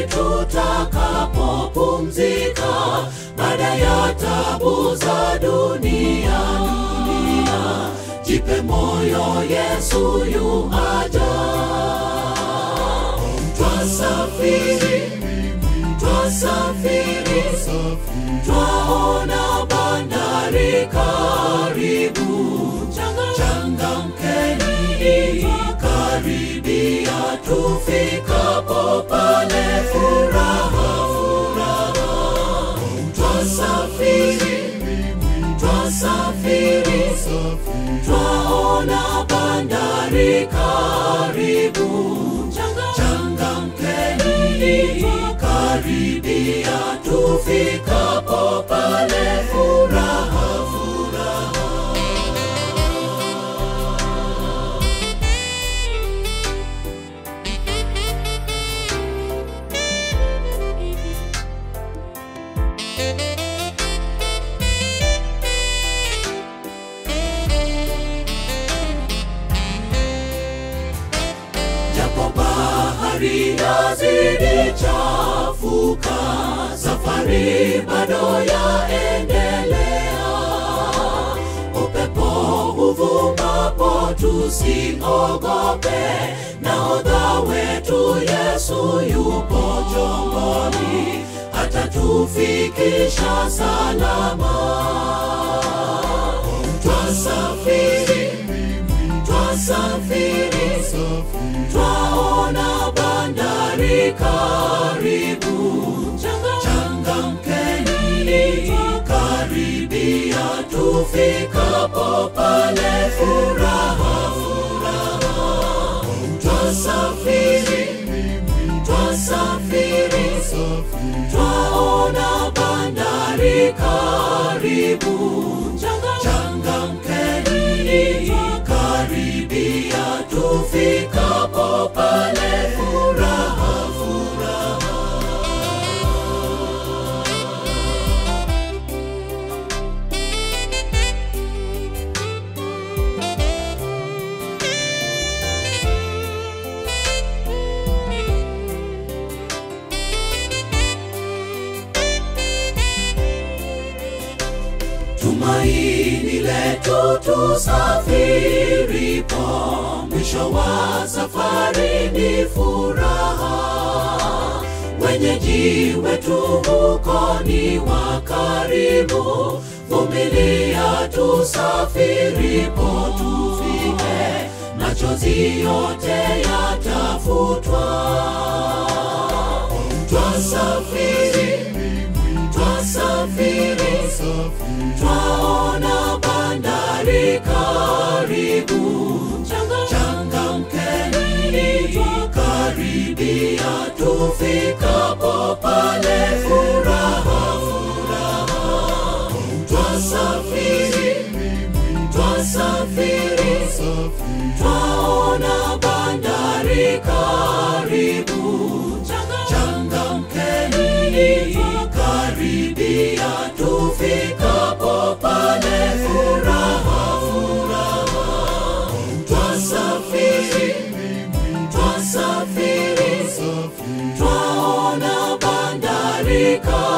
tutakapopumzika baada ya taabu za dunia. Jipe moyo, Yesu yu aja. Twasafiri, twaona bandari karibu. Changamkeni, karibia tufikapo pale, furaha. Twasafiri, twaona bandari karibu. Changamkeni, karibia tufikapo pale, furaha. Japo bahari yazidi chafuka, safari bado yaendelea. Upepo uvumapo tusiogope, nahodha wetu Yesu yupo chomboni, atatufikisha salama. Twasafiri, twaona bandari karibu. Changamkeni, karibia tufikapo pale, furaha. Twasafiri, twaona bandari karibu. Changamkeni, karibia tufikapo pale, furaha. Tumaini letu tusafiripo, mwisho wa safari ni furaha. Wenyeji wetu huko ni wa karibu, vumilia tusafiripo tufike, machozi yote yatafutwa. Twasafiri, twaona bandari karibu. Changamkeni, karibia tufikapo pale, furaha. Twasafiri, twaona bandari karibu. Changamkeni, karibia tufikapo pale, furaha. Twasafiri, twaona bandari karibu.